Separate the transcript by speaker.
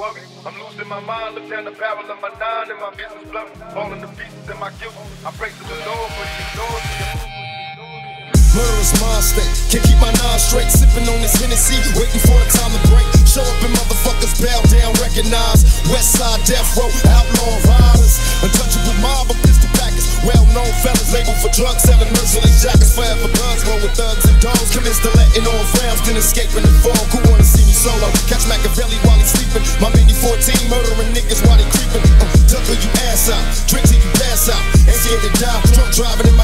Speaker 1: worry. I'm losing my mind, look down the barrel of my nine and my business blurry. Falling to pieces in my guilt. I pray to the Lord, but he ignores me.
Speaker 2: Murderous mind state, can't keep my nine straight. Sipping on this Hennessy, waiting for the time to break. Show up and motherfuckers bow down, recognize. West side death row, outlaw riders. Untouchable mob of pistol packers. Well-known fellas labeled for drug selling, merciless jackets. Forever bloods, roll with thugs and dogs. Commence to letting on rounds, then escaping the fog. Who wanna see me solo? Catch Machiavelli while he's sleeping. My mini 14 murdering niggas while they creeping. Double you ass out, drink till you pass out. Ain't scared to die, drunk driving in my